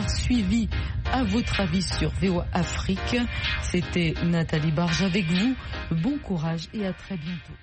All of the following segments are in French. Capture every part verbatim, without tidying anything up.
d'avoir suivi À votre avis sur V O A Afrique. C'était Nathalie Barge avec vous. Bon courage et à très bientôt.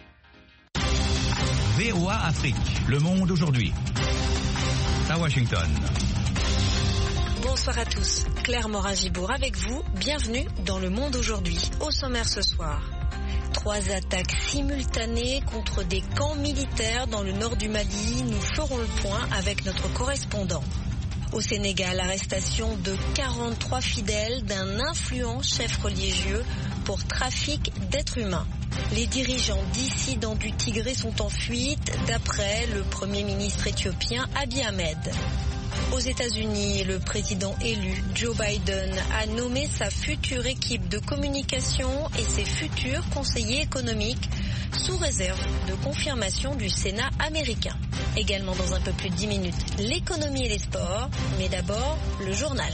V O A Afrique, le monde aujourd'hui. À Washington. Bonsoir à tous. Claire Morin-Gibourg avec vous. Bienvenue dans le monde aujourd'hui. Au sommaire ce soir. Trois attaques simultanées contre des camps militaires dans le nord du Mali. Nous ferons le point avec notre correspondant. Au Sénégal, arrestation de quarante-trois fidèles d'un influent chef religieux pour trafic d'êtres humains. Les dirigeants dissidents du Tigré sont en fuite, d'après le Premier ministre éthiopien Abiy Ahmed. Aux États-Unis, le président élu Joe Biden a nommé sa future équipe de communication et ses futurs conseillers économiques sous réserve de confirmation du Sénat américain. Également dans un peu plus de dix minutes, l'économie et les sports, mais d'abord le journal.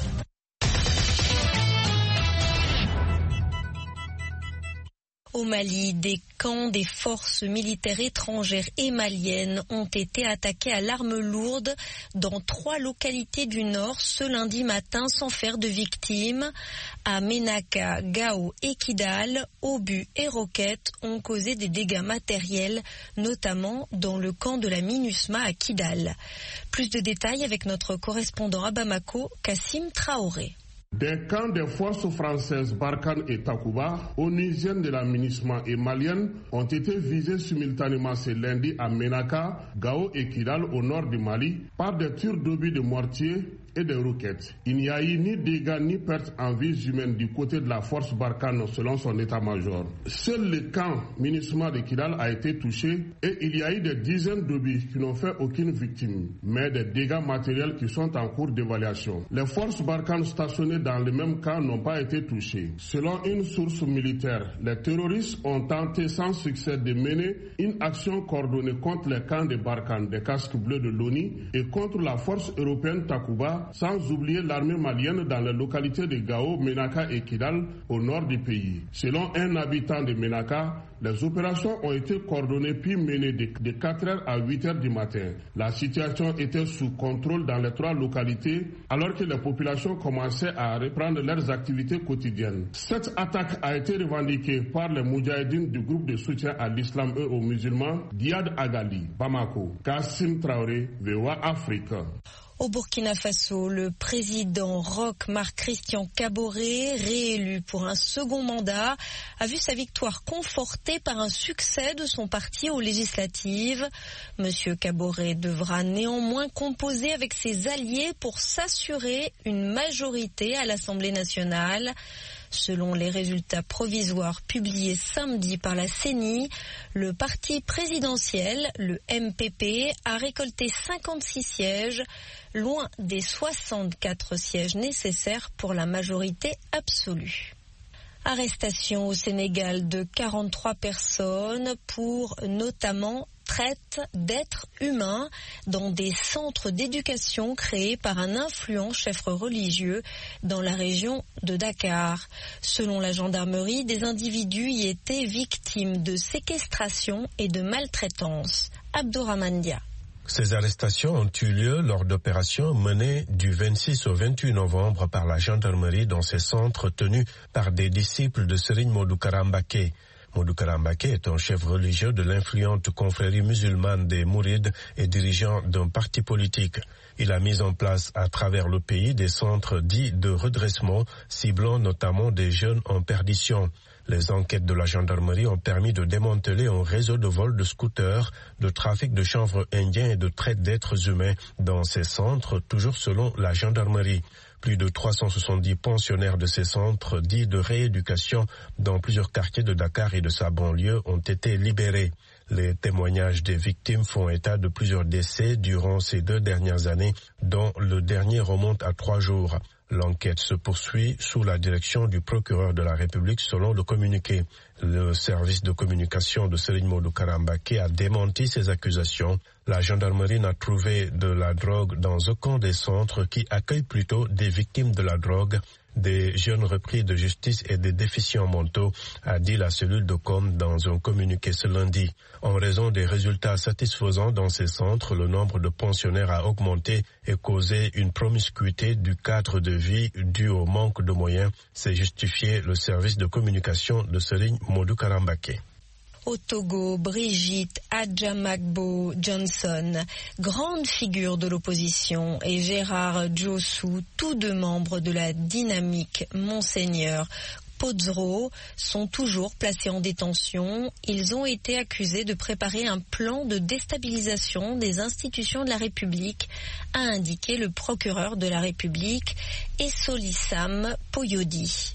Au Mali, des camps des forces militaires étrangères et maliennes ont été attaqués à l'arme lourde dans trois localités du nord ce lundi matin sans faire de victimes. À Ménaka, Gao et Kidal, obus et roquettes ont causé des dégâts matériels, notamment dans le camp de la MINUSMA à Kidal. Plus de détails avec notre correspondant à Bamako, Kassim Traoré. Des camps des forces françaises Barkhane et Takuba, onusiennes de la MINUSMA et maliennes, ont été visés simultanément ce lundi à Ménaka, Gao et Kidal au nord du Mali par des tirs d'obus de mortier et des roquettes. Il n'y a eu ni dégâts ni pertes en vies humaines du côté de la force Barkhane selon son état-major. Seul le camp MINUSMA de Kidal a été touché et il y a eu des dizaines d'obus qui n'ont fait aucune victime, mais des dégâts matériels qui sont en cours d'évaluation. Les forces Barkhane stationnées dans le même camp n'ont pas été touchées. Selon une source militaire, les terroristes ont tenté sans succès de mener une action coordonnée contre les camps de Barkhane, des casques bleus de l'ONU, et contre la force européenne Takuba, sans oublier l'armée malienne dans les localités de Gao, Ménaka et Kidal au nord du pays. Selon un habitant de Ménaka, les opérations ont été coordonnées puis menées de, de quatre heures à huit heures du matin. La situation était sous contrôle dans les trois localités alors que les populations commençaient à reprendre leurs activités quotidiennes. Cette attaque a été revendiquée par les Moudjahidines du groupe de soutien à l'islam et aux musulmans Diad Agali, Bamako. Kassim Traoré, V O A Afrique. Au Burkina Faso, le président Roch Marc Christian Kaboré, réélu pour un second mandat, a vu sa victoire confortée par un succès de son parti aux législatives. Monsieur Kaboré devra néanmoins composer avec ses alliés pour s'assurer une majorité à l'Assemblée nationale. Selon les résultats provisoires publiés samedi par la C E N I, le parti présidentiel, le M P P, a récolté cinquante-six sièges, loin des soixante-quatre sièges nécessaires pour la majorité absolue. Arrestation au Sénégal de quarante-trois personnes pour notamment traite d'êtres humains dans des centres d'éducation créés par un influent chef religieux dans la région de Dakar. Selon la gendarmerie, des individus y étaient victimes de séquestration et de maltraitance. Abdourahmane Dia. Ces arrestations ont eu lieu lors d'opérations menées du vingt-six au vingt-huit novembre par la gendarmerie dans ces centres tenus par des disciples de Serigne Modou Kara Mbacké. Modou Kara Mbacké est un chef religieux de l'influente confrérie musulmane des Mourides et dirigeant d'un parti politique. Il a mis en place à travers le pays des centres dits de redressement, ciblant notamment des jeunes en perdition. Les enquêtes de la gendarmerie ont permis de démanteler un réseau de vols de scooters, de trafic de chanvre indien et de traite d'êtres humains dans ces centres, toujours selon la gendarmerie. Plus de trois cent soixante-dix pensionnaires de ces centres dits de rééducation dans plusieurs quartiers de Dakar et de sa banlieue ont été libérés. Les témoignages des victimes font état de plusieurs décès durant ces deux dernières années, dont le dernier remonte à trois jours. L'enquête se poursuit sous la direction du procureur de la République selon le communiqué. Le service de communication de Serigne Modou Kara Mbacké a démenti ces accusations. La gendarmerie n'a trouvé de la drogue dans aucun des centres qui accueillent plutôt des victimes de la drogue, des jeunes repris de justice et des déficients mentaux, a dit la cellule de com dans un communiqué ce lundi. En raison des résultats satisfaisants dans ces centres, le nombre de pensionnaires a augmenté et causé une promiscuité du cadre de vie dû au manque de moyens, s'est justifié le service de communication de Serigne Modou Kara Mbacké. Au Togo, Brigitte Adjamagbo Johnson, grande figure de l'opposition, et Gérard Djossou, tous deux membres de la dynamique Monseigneur Pozro, sont toujours placés en détention. Ils ont été accusés de préparer un plan de déstabilisation des institutions de la République, a indiqué le procureur de la République, Essolissam Poyodi.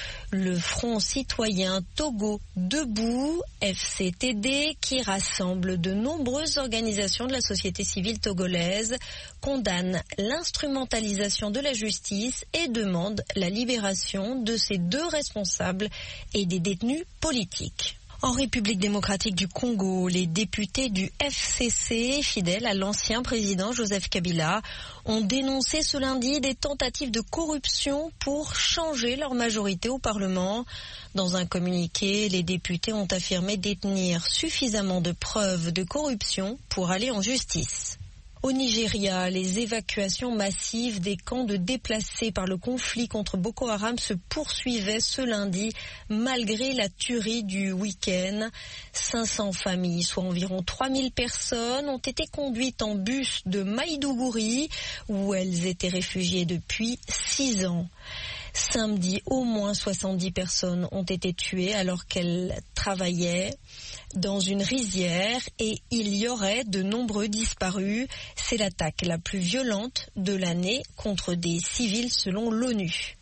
Le Front citoyen Togo Debout, F C T D, qui rassemble de nombreuses organisations de la société civile togolaise, condamne l'instrumentalisation de la justice et demande la libération de ces deux responsables et des détenus politiques. En République démocratique du Congo, les députés du F C C, fidèles à l'ancien président Joseph Kabila, ont dénoncé ce lundi des tentatives de corruption pour changer leur majorité au Parlement. Dans un communiqué, les députés ont affirmé détenir suffisamment de preuves de corruption pour aller en justice. Au Nigeria, les évacuations massives des camps de déplacés par le conflit contre Boko Haram se poursuivaient ce lundi malgré la tuerie du week-end. cinq cents familles, soit environ trois mille personnes, ont été conduites en bus de Maïdougouri où elles étaient réfugiées depuis six ans. Samedi, au moins soixante-dix personnes ont été tuées alors qu'elles travaillaient dans une rizière et il y aurait de nombreux disparus. C'est l'attaque la plus violente de l'année contre des civils selon l'ONU.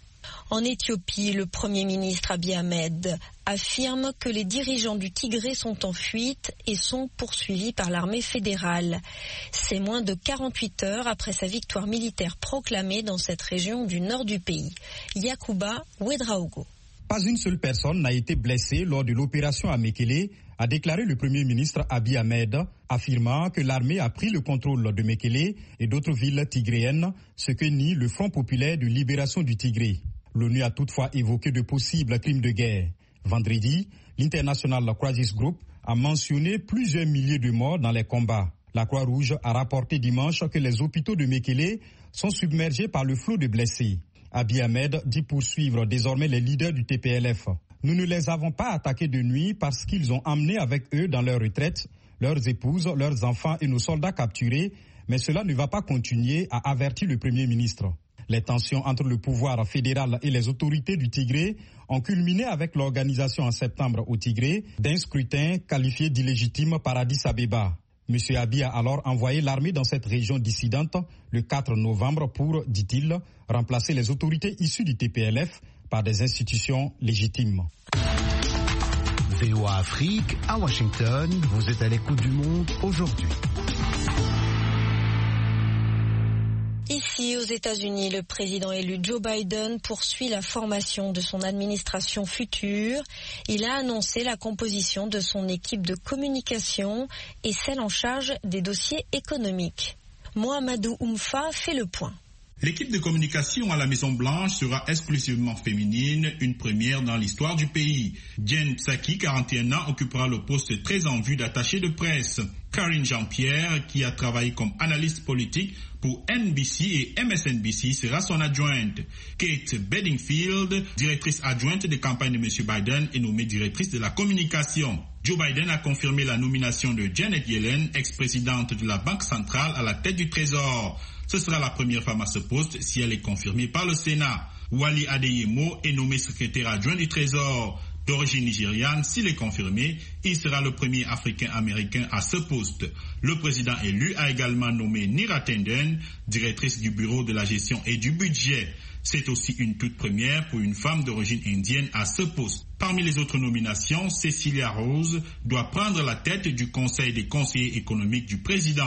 En Éthiopie, le Premier ministre Abiy Ahmed affirme que les dirigeants du Tigré sont en fuite et sont poursuivis par l'armée fédérale. C'est moins de quarante-huit heures après sa victoire militaire proclamée dans cette région du nord du pays. Yakuba Ouedraogo. Pas une seule personne n'a été blessée lors de l'opération à Mekele, a déclaré le Premier ministre Abiy Ahmed, affirmant que l'armée a pris le contrôle de Mekele et d'autres villes tigréennes, ce que nie le Front populaire de libération du Tigré. L'ONU a toutefois évoqué de possibles crimes de guerre. Vendredi, l'International Crisis Group a mentionné plusieurs milliers de morts dans les combats. La Croix-Rouge a rapporté dimanche que les hôpitaux de Mekele sont submergés par le flot de blessés. Abiy Ahmed dit poursuivre désormais les leaders du T P L F. Nous ne les avons pas attaqués de nuit parce qu'ils ont emmené avec eux dans leur retraite leurs épouses, leurs enfants et nos soldats capturés, mais cela ne va pas continuer, a averti le Premier ministre. Les tensions entre le pouvoir fédéral et les autorités du Tigré ont culminé avec l'organisation en septembre au Tigré d'un scrutin qualifié d'illégitime par Addis Abeba. M. Abiy a alors envoyé l'armée dans cette région dissidente le quatre novembre pour, dit-il, remplacer les autorités issues du T P L F par des institutions légitimes. V O A Afrique, à Washington, vous êtes à l'écoute du monde aujourd'hui. Ici, aux États-Unis, le président élu Joe Biden poursuit la formation de son administration future. Il a annoncé la composition de son équipe de communication et celle en charge des dossiers économiques. Mohamedou Oumfa fait le point. L'équipe de communication à la Maison-Blanche sera exclusivement féminine, une première dans l'histoire du pays. Jen Psaki, quarante et un ans, occupera le poste très en vue d'attaché de presse. Karine Jean-Pierre, qui a travaillé comme analyste politique pour N B C et M S N B C, sera son adjointe. Kate Bedingfield, directrice adjointe des campagnes de M. Biden, est nommée directrice de la communication. Joe Biden a confirmé la nomination de Janet Yellen, ex-présidente de la Banque centrale, à la tête du Trésor. Ce sera la première femme à ce poste si elle est confirmée par le Sénat. Wally Adeyemo est nommé secrétaire adjoint du Trésor. D'origine nigériane, s'il est confirmé, il sera le premier Africain-Américain à ce poste. Le président élu a également nommé Neera Tanden, directrice du bureau de la gestion et du budget. C'est aussi une toute première pour une femme d'origine indienne à ce poste. Parmi les autres nominations, Cecilia Rose doit prendre la tête du Conseil des conseillers économiques du président.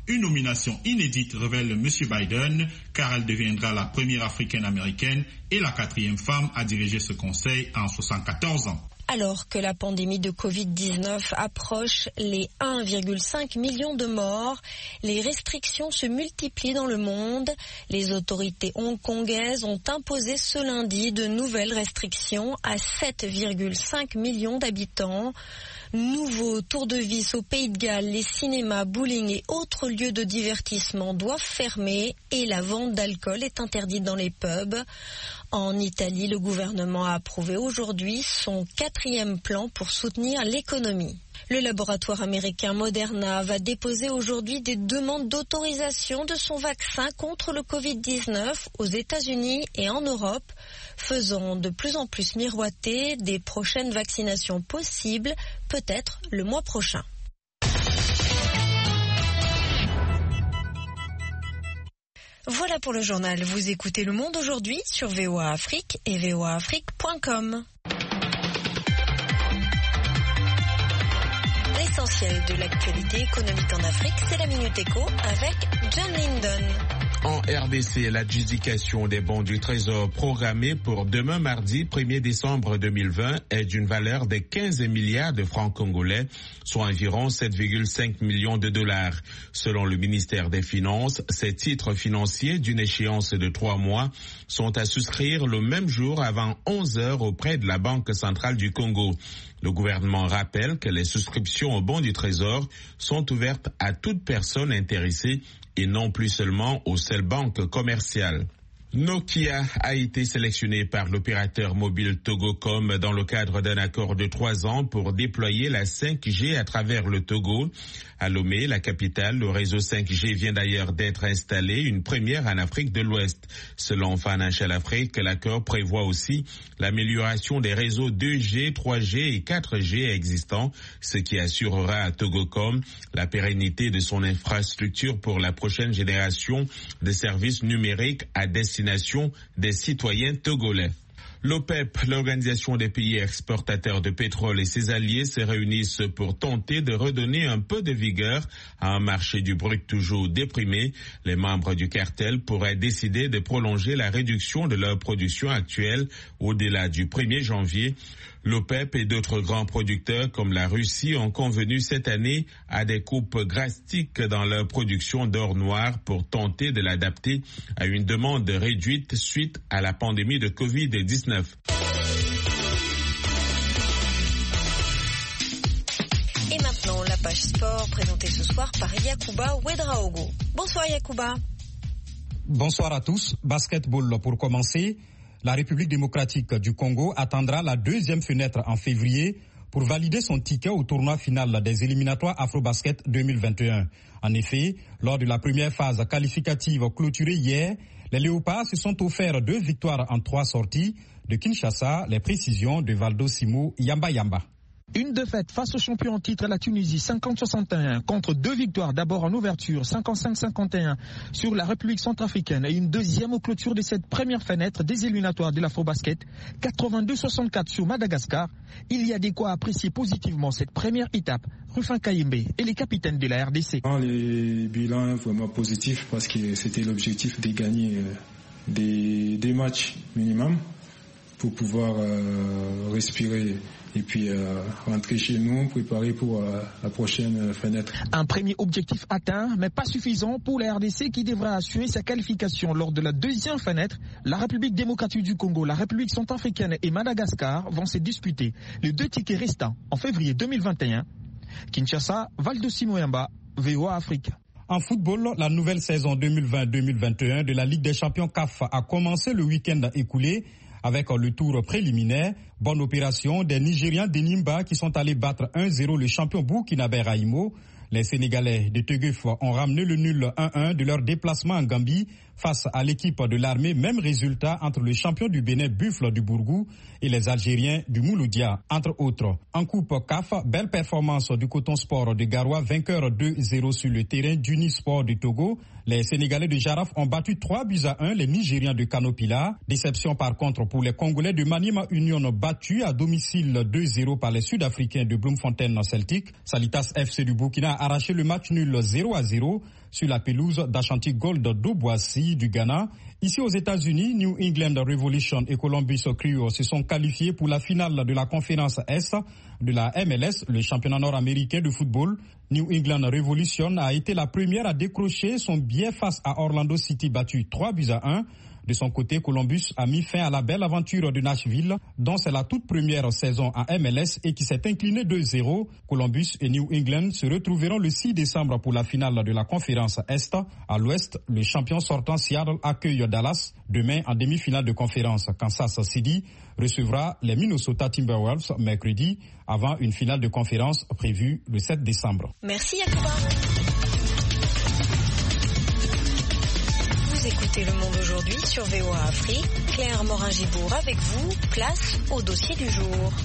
Une nomination inédite, révèle M. Biden, car elle deviendra la première africaine-américaine et la quatrième femme à diriger ce conseil en soixante-quatorze ans. Alors que la pandémie de covid dix-neuf approche les un virgule cinq million de morts, les restrictions se multiplient dans le monde. Les autorités hongkongaises ont imposé ce lundi de nouvelles restrictions à sept virgule cinq millions d'habitants. Nouveau tour de vis au Pays de Galles, les cinémas, bowling et autres lieux de divertissement doivent fermer et la vente d'alcool est interdite dans les pubs. En Italie, le gouvernement a approuvé aujourd'hui son quatrième plan pour soutenir l'économie. Le laboratoire américain Moderna va déposer aujourd'hui des demandes d'autorisation de son vaccin contre le covid dix-neuf aux États-Unis et en Europe, faisant de plus en plus miroiter des prochaines vaccinations possibles, peut-être le mois prochain. Voilà pour le journal. Vous écoutez Le Monde aujourd'hui sur V O A Afrique et v o a afrique point com. L'essentiel de l'actualité économique en Afrique, c'est la Minute Éco avec John Lindon. En R D C, l'adjudication des bons du Trésor programmée pour demain mardi premier décembre deux mille vingt est d'une valeur de quinze milliards de francs congolais, soit environ sept virgule cinq millions de dollars. Selon le ministère des Finances, ces titres financiers d'une échéance de trois mois sont à souscrire le même jour avant onze heures auprès de la Banque centrale du Congo. Le gouvernement rappelle que les souscriptions aux bons du Trésor sont ouvertes à toute personne intéressée et non plus seulement aux seules banques commerciales. Nokia a été sélectionné par l'opérateur mobile Togocom dans le cadre d'un accord de trois ans pour déployer la cinq G à travers le Togo. À Lomé, la capitale, le réseau cinq G vient d'ailleurs d'être installé, une première en Afrique de l'Ouest. Selon Financial Afrique, l'accord prévoit aussi l'amélioration des réseaux deux G, trois G et quatre G existants, ce qui assurera à Togocom la pérennité de son infrastructure pour la prochaine génération de services numériques à destination des citoyens togolais. L'OPEP, l'Organisation des pays exportateurs de pétrole et ses alliés se réunissent pour tenter de redonner un peu de vigueur à un marché du brut toujours déprimé. Les membres du cartel pourraient décider de prolonger la réduction de leur production actuelle au-delà du premier janvier. L'OPEP et d'autres grands producteurs comme la Russie ont convenu cette année à des coupes drastiques dans leur production d'or noir pour tenter de l'adapter à une demande réduite suite à la pandémie de covid dix-neuf. Et maintenant, la page sport présentée ce soir par Yacouba Ouedraogo. Bonsoir Yacouba. Bonsoir à tous. Basketball pour commencer. La République démocratique du Congo attendra la deuxième fenêtre en février pour valider son ticket au tournoi final des éliminatoires Afrobasket deux mille vingt et un. En effet, lors de la première phase qualificative clôturée hier, les Léopards se sont offerts deux victoires en trois sorties. De Kinshasa, les précisions de Valdo Simo Yamba Yamba. Une défaite face au champion en titre, la Tunisie, cinquante soixante et un, contre deux victoires, d'abord en ouverture, cinquante-cinq cinquante et un sur la République centrafricaine et une deuxième aux clôtures de cette première fenêtre des éliminatoires de l'Afrobasket, quatre-vingt-deux soixante-quatre sur Madagascar. Il y a des quoi apprécier positivement cette première étape. Rufin Kayembe et les capitaines de la R D C. Les bilans vraiment positifs parce que c'était l'objectif de gagner des, des matchs minimum pour pouvoir euh, respirer et puis euh, rentrer chez nous, préparer pour euh, la prochaine fenêtre. Un premier objectif atteint, mais pas suffisant pour la R D C qui devra assurer sa qualification lors de la deuxième fenêtre. La République démocratique du Congo, la République centrafricaine et Madagascar vont se disputer les deux tickets restants en février deux mille vingt et un. Kinshasa, Valdo Simoyamba, V O A Afrique. En football, la nouvelle saison deux mille vingt deux mille vingt et un de la Ligue des champions C A F a commencé le week-end écoulé avec le tour préliminaire. Bonne opération des Nigérians d'Enimba qui sont allés battre un zéro le champion burkinabé Raimo. Les Sénégalais de Teguef ont ramené le nul un un de leur déplacement en Gambie face à l'équipe de l'armée. Même résultat entre le champion du Bénin Buffle du Bourgou et les Algériens du Mouloudia, entre autres. En coupe C A F, belle performance du Coton Sport de Garoua, vainqueur deux zéro sur le terrain d'Unisport du Togo. Les Sénégalais de Jaraf ont battu trois buts à un les Nigérians de Kanopila. Déception par contre pour les Congolais de Maniema Union battus à domicile deux zéro par les Sud-Africains de Bloemfontein Celtic. Salitas F C du Burkina a arraché le match nul zéro à zéro sur la pelouse d'Ashanti Gold d'Obuasi du Ghana. Ici aux États-Unis, New England Revolution et Columbus Crew se sont qualifiés pour la finale de la conférence Est de la M L S, le championnat nord-américain de football. New England Revolution a été la première à décrocher son billet face à Orlando City battu trois buts à un. De son côté, Columbus a mis fin à la belle aventure de Nashville, dont c'est la toute première saison en M L S et qui s'est incliné deux zéro. Columbus et New England se retrouveront le six décembre pour la finale de la conférence Est. À l'Ouest, le champion sortant Seattle accueille Dallas demain en demi-finale de conférence. Kansas City recevra les Minnesota Timberwolves mercredi avant une finale de conférence prévue le sept décembre. Merci Yacouba. Vous écoutez Le Monde aujourd'hui sur V O A Afrique. Claire Morin-Gibourg avec vous. Place au dossier du jour.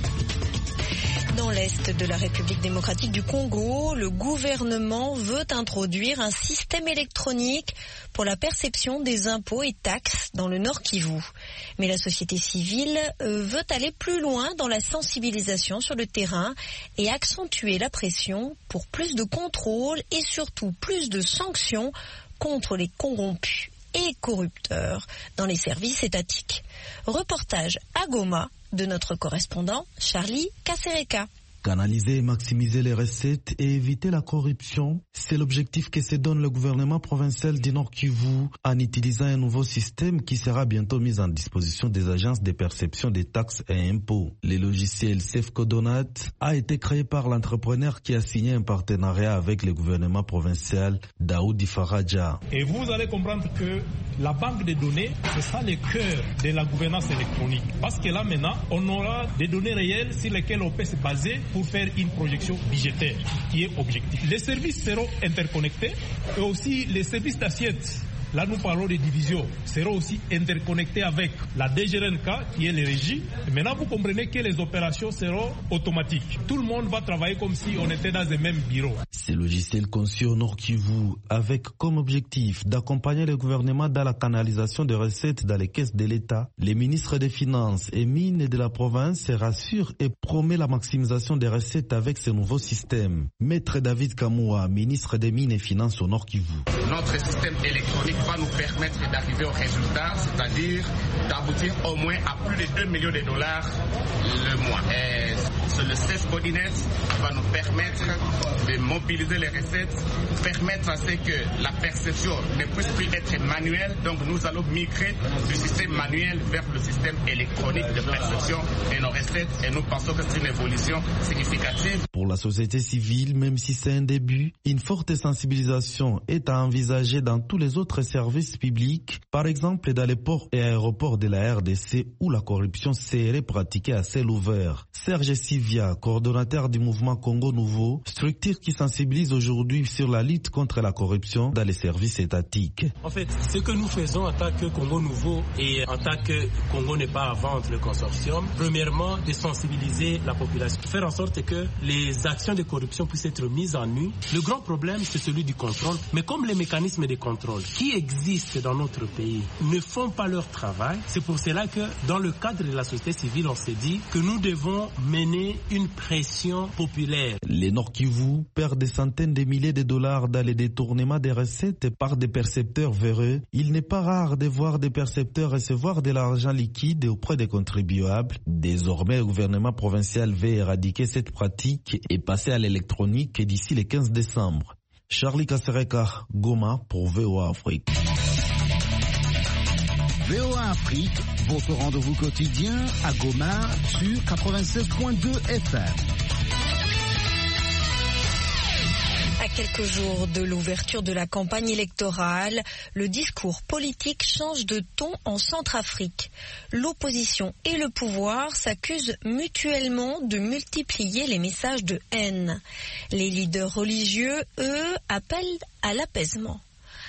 Dans l'est de la République démocratique du Congo, le gouvernement veut introduire un système électronique pour la perception des impôts et taxes dans le Nord Kivu. Mais la société civile euh, veut aller plus loin dans la sensibilisation sur le terrain et accentuer la pression pour plus de contrôle et surtout plus de sanctions contre les corrompus et corrupteurs dans les services étatiques. Reportage à Goma de notre correspondant Charlie Kasereka. Canaliser et maximiser les recettes et éviter la corruption, c'est l'objectif que se donne le gouvernement provincial du Nord Kivu en utilisant un nouveau système qui sera bientôt mis en disposition des agences de perception des taxes et impôts. Le logiciel Sefcodonat a été créé par l'entrepreneur qui a signé un partenariat avec le gouvernement provincial Daoudi Faraja. Et vous allez comprendre que la banque de données, ce sera le cœur de la gouvernance électronique. Parce que là maintenant, on aura des données réelles sur lesquelles on peut se baser pour faire une projection budgétaire qui est objective. Les services seront interconnectés et aussi les services d'assiette. Là, nous parlons de divisions, seront aussi interconnectés avec la D G R N K qui est les régies. Et maintenant, vous comprenez que les opérations seront automatiques. Tout le monde va travailler comme si on était dans le même bureau. Ces logiciels conçus au Nord Kivu avec comme objectif d'accompagner le gouvernement dans la canalisation des recettes dans les caisses de l'État. Les ministres des Finances et Mines de la province se rassurent et promet la maximisation des recettes avec ce nouveau système. Maître David Kamoua, ministre des Mines et Finances au Nord Kivu. Notre système électronique va nous permettre d'arriver au résultat, c'est-à-dire d'aboutir au moins à plus de deux millions de dollars le mois. Et c'est le Sefcodonat qui va nous permettre de mobiliser les recettes, permettre à ce que la perception ne puisse plus être manuelle. Donc nous allons migrer du système manuel vers le système électronique de perception de nos recettes et nous pensons que c'est une évolution significative. Pour la société civile, même si c'est un début, une forte sensibilisation est à envisager dans tous les autres services publics, par exemple dans les ports et aéroports de la R D C où la corruption serait pratiquée à ciel ouvert. Serge Sivia, coordonnateur du mouvement Congo Nouveau, structure qui sensibilise aujourd'hui sur la lutte contre la corruption dans les services étatiques. En fait, ce que nous faisons en tant que Congo Nouveau et en tant que Congo n'est pas à vendre le consortium, premièrement, de sensibiliser la population, faire en sorte que les actions de corruption puissent être mises en nu. Le grand problème, c'est celui du contrôle, mais comme les mécanismes de contrôle qui existent dans notre pays ne font pas leur travail, c'est pour cela que dans le cadre de la société civile, on s'est dit que nous devons mener une pression populaire. Les Nord Kivu perdent des centaines de milliers de dollars dans les détournements des recettes par des percepteurs véreux. Il n'est pas rare de voir des percepteurs recevoir de l'argent liquide auprès des contribuables. Désormais, le gouvernement provincial veut éradiquer cette pratique et passer à l'électronique d'ici le quinze décembre. Charlie Kasereka, Goma pour V O A Afrique. V O A Afrique, votre rendez-vous quotidien à Goma sur quatre-vingt-seize point deux F M. À quelques jours de l'ouverture de la campagne électorale, le discours politique change de ton en Centrafrique. L'opposition et le pouvoir s'accusent mutuellement de multiplier les messages de haine. Les leaders religieux, eux, appellent à l'apaisement.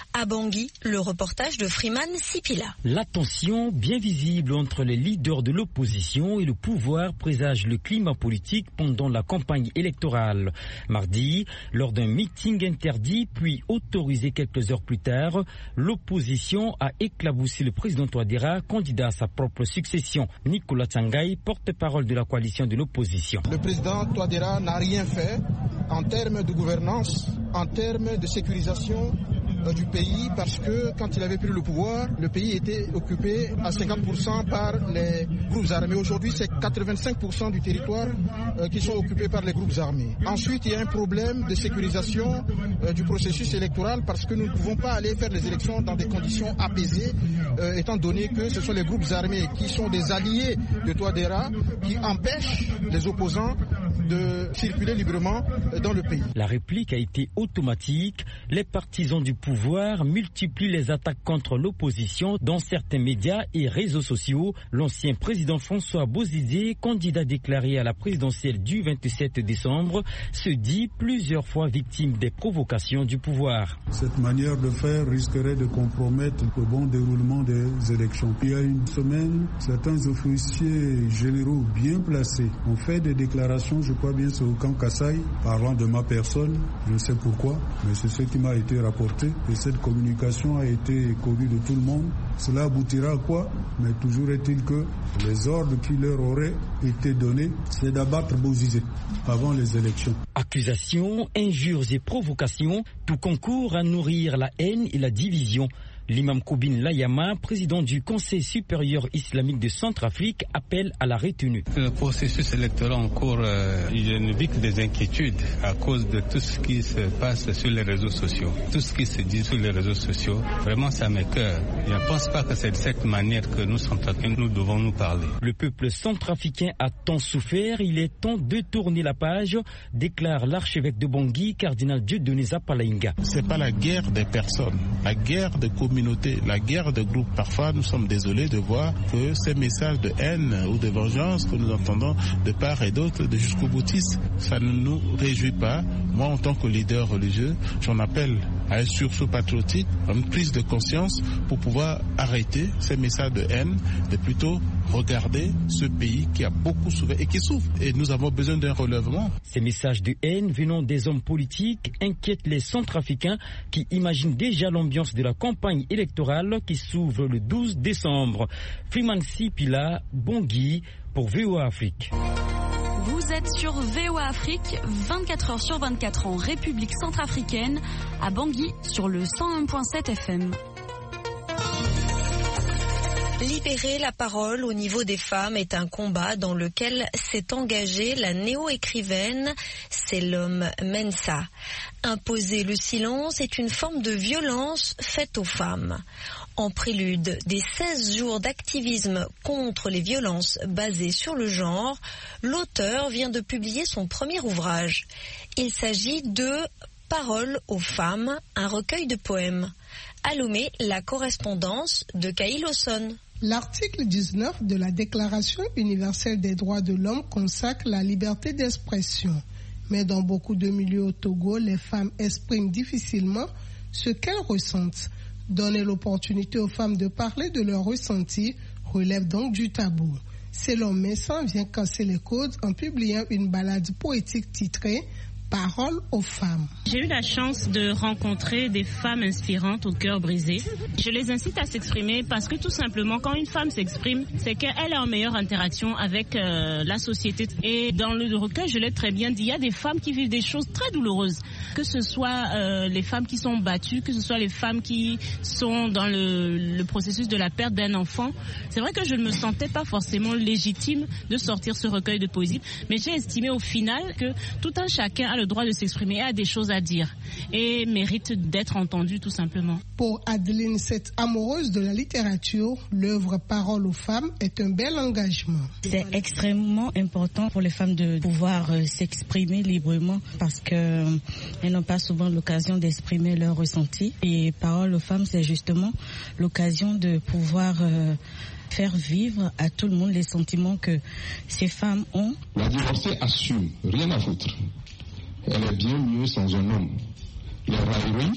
À Bangui, le reportage de Freeman Sipila. La tension bien visible entre les leaders de l'opposition et le pouvoir présage le climat politique pendant la campagne électorale. Mardi, lors d'un meeting interdit puis autorisé quelques heures plus tard, l'opposition a éclaboussé le président Touadéra, candidat à sa propre succession. Nicolas Tsangai, porte-parole de la coalition de l'opposition. Le président Touadéra n'a rien fait en termes de gouvernance, en termes de sécurisation du pays, parce que quand il avait pris le pouvoir, le pays était occupé à cinquante pour cent par les groupes armés. Aujourd'hui, c'est quatre-vingt-cinq pour cent du territoire euh, qui sont occupés par les groupes armés. Ensuite, il y a un problème de sécurisation euh, du processus électoral, parce que nous ne pouvons pas aller faire les élections dans des conditions apaisées, euh, étant donné que ce sont les groupes armés qui sont des alliés de Touadéra qui empêchent les opposants de circuler librement dans le pays. La réplique a été automatique. Les partisans du pouvoir multiplient les attaques contre l'opposition dans certains médias et réseaux sociaux. L'ancien président François Bozizé, candidat déclaré à la présidentielle du vingt-sept décembre, se dit plusieurs fois victime des provocations du pouvoir. Cette manière de faire risquerait de compromettre le bon déroulement des élections. Il y a une semaine, certains officiers généraux bien placés ont fait des déclarations, je crois bien c'est au camp Kassai, parlant de ma personne, je ne sais pourquoi, mais c'est ce qui m'a été rapporté, et cette communication a été connue de tout le monde. Cela aboutira à quoi? Mais toujours est-il que les ordres qui leur auraient été donnés, c'est d'abattre Bozizé avant les élections. Accusations, injures et provocations, tout concourt à nourrir la haine et la division. L'imam Koubine Layama, président du Conseil supérieur islamique de Centrafrique, appelle à la retenue. Le processus électoral en cours, euh, je ne vis que des inquiétudes à cause de tout ce qui se passe sur les réseaux sociaux. Tout ce qui se dit sur les réseaux sociaux, vraiment ça m'écoeure. Je ne pense pas que c'est de cette manière que nous, Centrafricains, nous devons nous parler. Le peuple centrafricain a tant souffert, il est temps de tourner la page, déclare l'archevêque de Bangui, cardinal Dieudonné Zapalainga. C'est pas la guerre des personnes, la guerre des communautés. La guerre de groupe, parfois nous sommes désolés de voir que ces messages de haine ou de vengeance que nous entendons de part et d'autre, de jusqu'au boutiste, ça ne nous réjouit pas. Moi, en tant que leader religieux, j'en appelle à un sursaut patriotique, à une prise de conscience pour pouvoir arrêter ces messages de haine, de plutôt regarder ce pays qui a beaucoup souffert et qui souffre. Et nous avons besoin d'un relèvement. Ces messages de haine venant des hommes politiques inquiètent les Centrafricains qui imaginent déjà l'ambiance de la campagne électorale qui s'ouvre le douze décembre. Freeman Sipila, Bangui, pour V O A Afrique. Vous êtes sur V O A Afrique, vingt-quatre heures sur vingt-quatre en République centrafricaine, à Bangui sur le cent un virgule sept F M. Libérer la parole au niveau des femmes est un combat dans lequel s'est engagée la néo-écrivaine Selom Mensa. Imposer le silence est une forme de violence faite aux femmes. En prélude des seize jours d'activisme contre les violences basées sur le genre, l'auteur vient de publier son premier ouvrage. Il s'agit de Paroles aux femmes, un recueil de poèmes. À Lomé, la correspondance de Kay Lawson. L'article dix-neuf de la Déclaration universelle des droits de l'homme consacre la liberté d'expression. Mais dans beaucoup de milieux au Togo, les femmes expriment difficilement ce qu'elles ressentent. Donner l'opportunité aux femmes de parler de leurs ressentis relève donc du tabou. Selom Mensa vient casser les codes en publiant une ballade poétique titrée Paroles aux femmes. J'ai eu la chance de rencontrer des femmes inspirantes au cœur brisé. Je les incite à s'exprimer parce que tout simplement, quand une femme s'exprime, c'est qu'elle est en meilleure interaction avec euh, la société. Et dans le recueil, je l'ai très bien dit, il y a des femmes qui vivent des choses très douloureuses. Que ce soit euh, les femmes qui sont battues, que ce soit les femmes qui sont dans le, le processus de la perte d'un enfant. C'est vrai que je ne me sentais pas forcément légitime de sortir ce recueil de poésie, mais j'ai estimé au final que tout un chacun a le droit de s'exprimer et a des choses à dire et mérite d'être entendu tout simplement. Pour Adeline, cette amoureuse de la littérature, l'œuvre Paroles aux femmes est un bel engagement. C'est extrêmement important pour les femmes de pouvoir euh, s'exprimer librement parce qu'elles euh, n'ont pas souvent l'occasion d'exprimer leurs ressentis. Et Paroles aux femmes, c'est justement l'occasion de pouvoir euh, faire vivre à tout le monde les sentiments que ces femmes ont. La divorcée assume, rien à foutre. Elle est bien mieux sans un homme. Les railleries,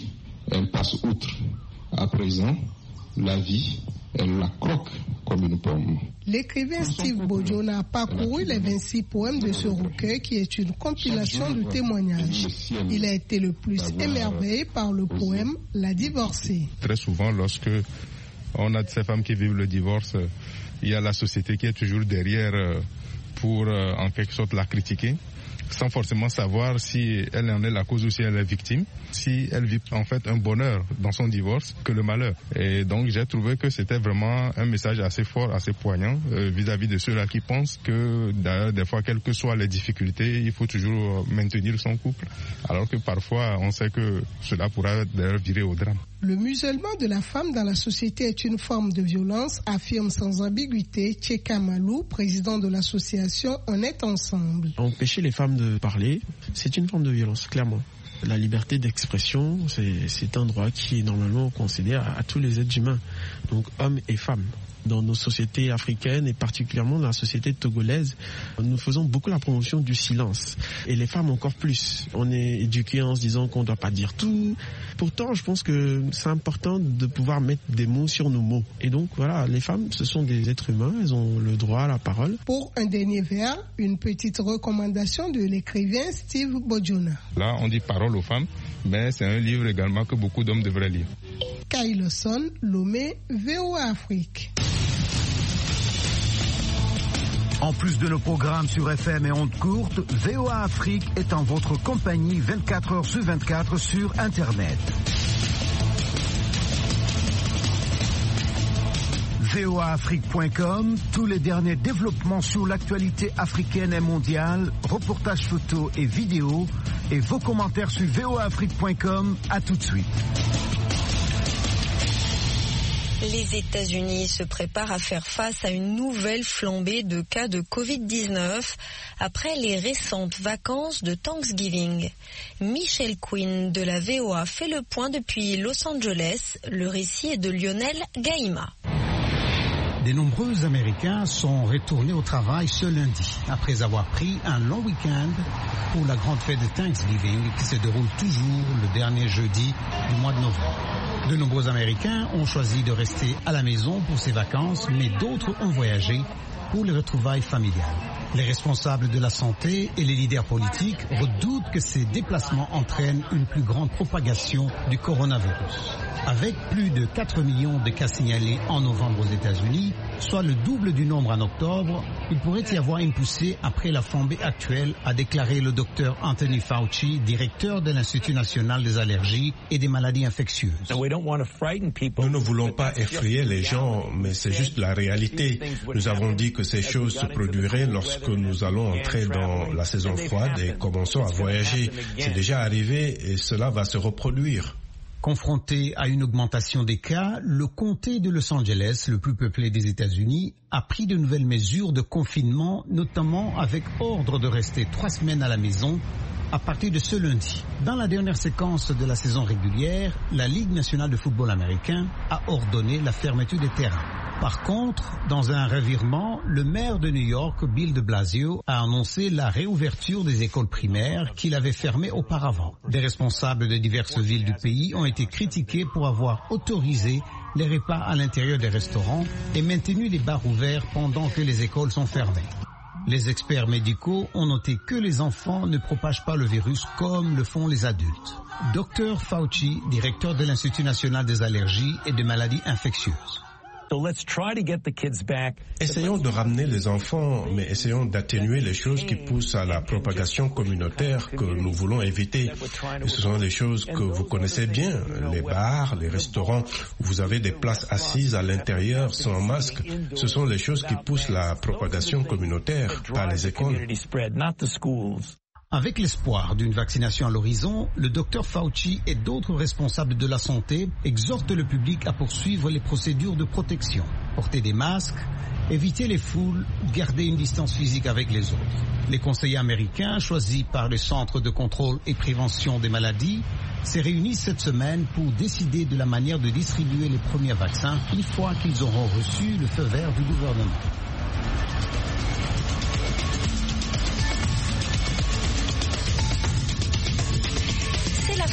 elle passe outre. À présent, la vie, elle la croque comme une pomme. L'écrivain Steve Bojona a parcouru les vingt-six poèmes de ce recueil qui est une compilation de témoignages. Il a été le plus émerveillé par le poème « La divorcée ». Très souvent, lorsque on a ces femmes qui vivent le divorce, il y a la société qui est toujours derrière pour en quelque sorte la critiquer, sans forcément savoir si elle en est la cause ou si elle est victime, si elle vit en fait un bonheur dans son divorce que le malheur. Et donc j'ai trouvé que c'était vraiment un message assez fort, assez poignant euh, vis-à-vis de ceux-là qui pensent que d'ailleurs des fois, quelles que soient les difficultés, il faut toujours maintenir son couple, alors que parfois on sait que cela pourra d'ailleurs virer au drame. Le musellement de la femme dans la société est une forme de violence, affirme sans ambiguïté Tcheka Malou, président de l'association On est ensemble. Empêcher les femmes de parler, c'est une forme de violence, clairement. La liberté d'expression, c'est, c'est un droit qui est normalement concédé à, à tous les êtres humains, donc hommes et femmes. Dans nos sociétés africaines et particulièrement dans la société togolaise, nous faisons beaucoup la promotion du silence. Et les femmes encore plus. On est éduqués en se disant qu'on ne doit pas dire tout. Pourtant, je pense que c'est important de pouvoir mettre des mots sur nos mots. Et donc voilà, les femmes, ce sont des êtres humains, elles ont le droit à la parole. Pour un dernier vers, une petite recommandation de l'écrivain Steve Bojona. Là, on dit parole aux femmes, mais c'est un livre également que beaucoup d'hommes devraient lire. Kyle Son, Lomé, V O A Afrique. En plus de nos programmes sur F M et ondes courtes, V O A Afrique est en votre compagnie vingt-quatre heures sur vingt-quatre sur Internet. V O A Afrique point com, tous les derniers développements sur l'actualité africaine et mondiale, reportages photos et vidéos, et vos commentaires sur V O A Afrique point com. À tout de suite. Les États-Unis se préparent à faire face à une nouvelle flambée de cas de covid dix-neuf après les récentes vacances de Thanksgiving. Michel Quinn de la V O A fait le point depuis Los Angeles. Le récit est de Lionel Gaïma. De nombreux Américains sont retournés au travail ce lundi, après avoir pris un long week-end pour la grande fête de Thanksgiving qui se déroule toujours le dernier jeudi du mois de novembre. De nombreux Américains ont choisi de rester à la maison pour ces vacances, mais d'autres ont voyagé pour les retrouvailles familiales. Les responsables de la santé et les leaders politiques redoutent que ces déplacements entraînent une plus grande propagation du coronavirus. Avec plus de quatre millions de cas signalés en novembre aux États-Unis, soit le double du nombre en octobre, il pourrait y avoir une poussée après la flambée actuelle, a déclaré le docteur Anthony Fauci, directeur de l'Institut national des allergies et des maladies infectieuses. Nous ne voulons pas effrayer les gens, mais c'est juste la réalité. Nous avons dit que ces choses se produiraient lorsque nous allons entrer dans la saison froide et commençons à voyager. C'est déjà arrivé et cela va se reproduire. Confronté à une augmentation des cas, le comté de Los Angeles, le plus peuplé des États-Unis, a pris de nouvelles mesures de confinement, notamment avec ordre de rester trois semaines à la maison à partir de ce lundi. Dans la dernière séquence de la saison régulière, la Ligue nationale de football américain a ordonné la fermeture des terrains. Par contre, dans un revirement, le maire de New York, Bill de Blasio, a annoncé la réouverture des écoles primaires qu'il avait fermées auparavant. Des responsables de diverses villes du pays ont été critiqués pour avoir autorisé les repas à l'intérieur des restaurants et maintenu les bars ouverts pendant que les écoles sont fermées. Les experts médicaux ont noté que les enfants ne propagent pas le virus comme le font les adultes. docteur Fauci, directeur de l'Institut national des allergies et des maladies infectieuses. Essayons de ramener les enfants, mais essayons d'atténuer les choses qui poussent à la propagation communautaire que nous voulons éviter. Et ce sont des choses que vous connaissez bien, les bars, les restaurants, où vous avez des places assises à l'intérieur sans masque. Ce sont les choses qui poussent la propagation communautaire, pas les écoles. Avec l'espoir d'une vaccination à l'horizon, le docteur Fauci et d'autres responsables de la santé exhortent le public à poursuivre les procédures de protection. Porter des masques, éviter les foules, garder une distance physique avec les autres. Les conseillers américains, choisis par le Centre de contrôle et prévention des maladies, se réunissent cette semaine pour décider de la manière de distribuer les premiers vaccins une fois qu'ils auront reçu le feu vert du gouvernement.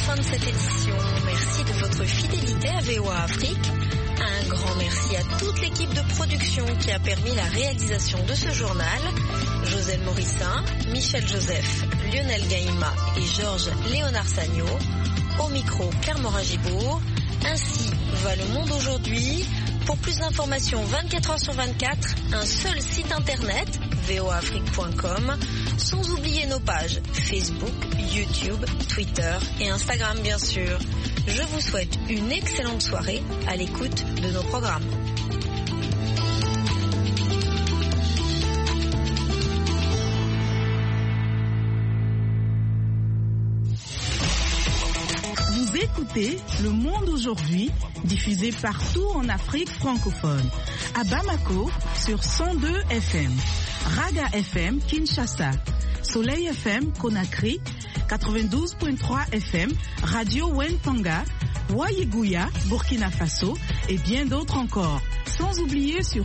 fin de cette édition. Merci de votre fidélité à V O A Afrique. Un grand merci à toute l'équipe de production qui a permis la réalisation de ce journal. Joselle Morissin, Michel Joseph, Lionel Gaïma et Georges Léonard Sagno. Au micro, Claire Morin-Gibourg. Ainsi va le monde aujourd'hui. Pour plus d'informations vingt-quatre heures sur vingt-quatre, un seul site internet, v o a afrique point com, sans oublier nos pages Facebook, YouTube, Twitter et Instagram bien sûr. Je vous souhaite une excellente soirée à l'écoute de nos programmes. Vous écoutez Le Monde aujourd'hui, diffusé partout en Afrique francophone. À Bamako, sur cent deux F M. Raga F M, Kinshasa. Soleil F M, Conakry. quatre-vingt-douze virgule trois F M. Radio Wentanga. Wayeguya, Burkina Faso. Et bien d'autres encore. Sans oublier sur